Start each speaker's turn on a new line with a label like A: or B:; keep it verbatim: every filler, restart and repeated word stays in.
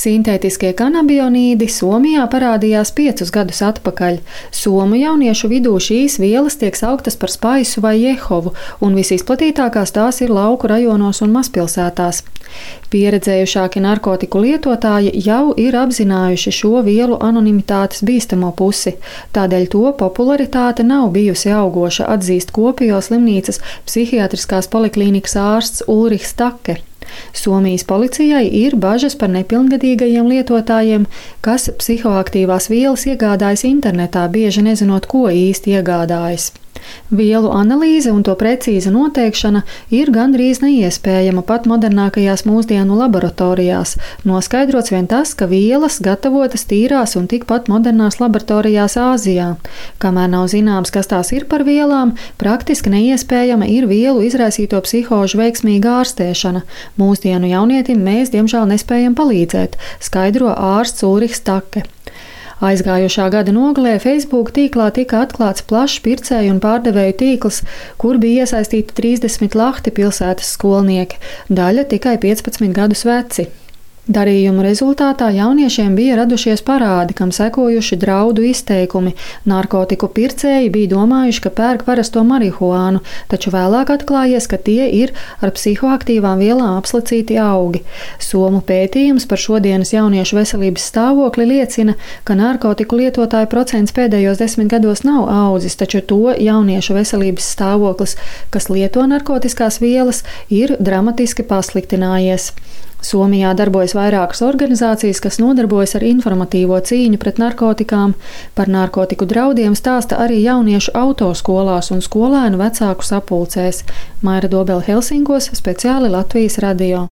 A: Sintētiskie kanabionīdi Somijā parādījās piecus gadus atpakaļ. Somu jauniešu vidū šīs vielas tiek sauktas par spaisu vai jehovu, un visizplatītākās tās ir lauku rajonos un mazpilsētās. Pieredzējušāki narkotiku lietotāji jau ir apzinājuši šo vielu anonimitātes bīstamo pusi, tādēļ to popularitāte nav bijusi augoša, atzīst Kuopio slimnīcas psihiatriskās poliklīnikas ārsts Ulrichs Take. Somijas policijai ir bažas par nepilngadīgajiem lietotājiem, kas psihoaktīvās vielas iegādājas internetā, bieži nezinot, ko īsti iegādājas. Vielu analīze un to precīza noteikšana ir gandrīz neiespējama pat modernākajās mūsdienu laboratorijās. Noskaidrots vien tas, ka vielas gatavotas tīrās un tikpat modernās laboratorijās Āzijā. Kamēr nav zināms, kas tās ir par vielām, praktiski neiespējama ir vielu izraisīto psihožu veiksmīga ārstēšana. Mūsdienu jaunietim mēs, diemžēl, nespējam palīdzēt, skaidro ārsts Ulrichs Take. Aizgājušā gada nogalē Facebook tīklā tika atklāts plašs pircēju un pārdevēju tīkls, kur bija iesaistīti trīsdesmit Lahti pilsētas skolnieki, daļa tikai piecpadsmit gadus veci. Darījumu rezultātā jauniešiem bija radušies parādi, kam sekojuši draudu izteikumi. Narkotiku pircēji bija domājuši, ka pērk parasto marihuānu, taču vēlāk atklājies, ka tie ir ar psihoaktīvām vielām apslacīti augi. Somu pētījums par šodienas jauniešu veselības stāvokli liecina, ka narkotiku lietotāju procents pēdējos desmit gados nav audzis, taču to jauniešu veselības stāvoklis, kas lieto narkotiskās vielas, ir dramatiski pasliktinājies. Somijā darbojas vairākas organizācijas, kas nodarbojas ar informatīvo cīņu pret narkotikām. Par narkotiku draudiem stāsta arī jauniešu autoskolās un skolēnu vecāku sapulcēs. Maira Dobele Helsinkos, speciāli Latvijas radio.